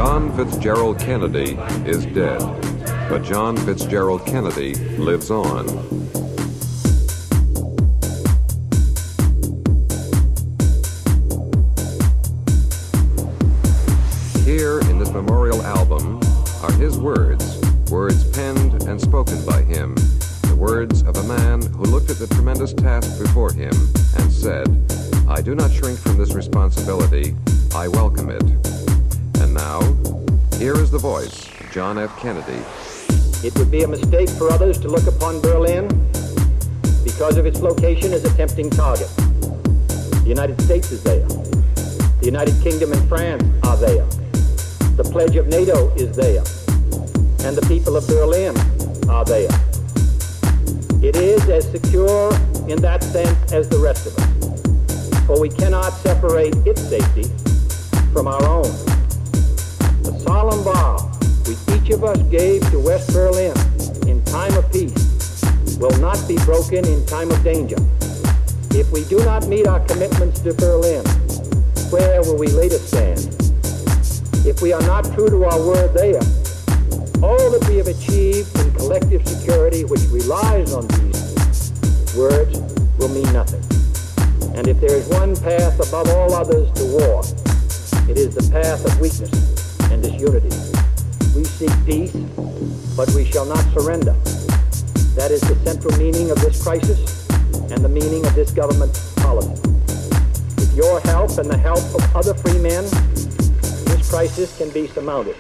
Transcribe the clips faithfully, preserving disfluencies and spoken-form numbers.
John Fitzgerald Kennedy is dead, but John Fitzgerald Kennedy lives on. Here in this memorial album are his words, words penned and spoken by him, the words of a man who looked at the tremendous task before him and said, "I do not shrink from this responsibility, I welcome it." And now, here is the voice of John F. Kennedy. It would be a mistake for others to look upon Berlin because of its location as a tempting target. The United States is there. The United Kingdom and France are there. The pledge of NATO is there. And the people of Berlin are there. It is as secure in that sense as the rest of us, for we cannot separate its safety from our own. The solemn vow we each of us gave to West Berlin in time of peace will not be broken in time of danger. If we do not meet our commitments to Berlin, where will we later stand? If we are not true to our word there, all that we have achieved in collective security which relies on these words will mean nothing. And if there is one path above all others to war, it is the path of weakness and disunity. We seek peace, but we shall not surrender. That is the central meaning of this crisis and the meaning of this government's policy. With your help and the help of other free men, this crisis can be surmounted.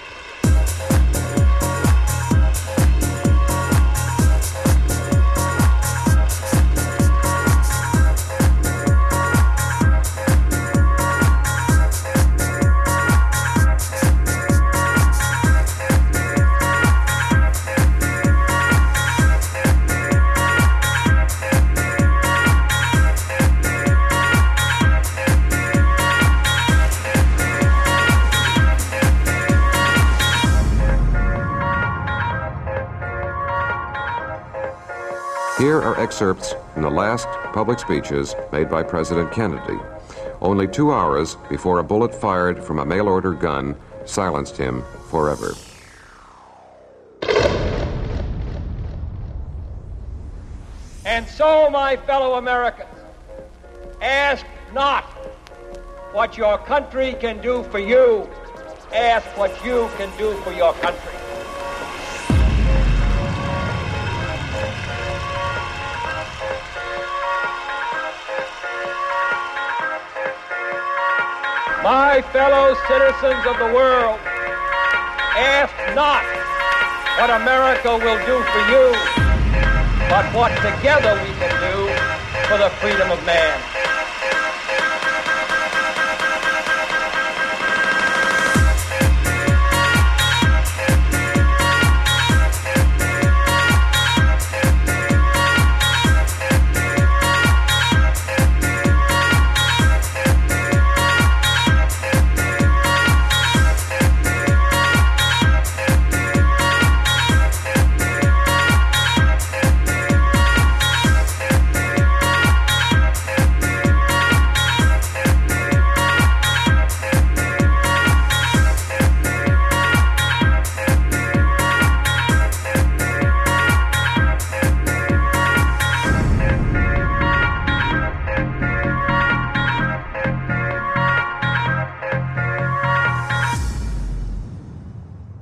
Here are excerpts from the last public speeches made by President Kennedy, only two hours before a bullet fired from a mail-order gun silenced him forever. And so, my fellow Americans, ask not what your country can do for you, ask what you can do for your country. My fellow citizens of the world, ask not what America will do for you, but what together we can do for the freedom of man.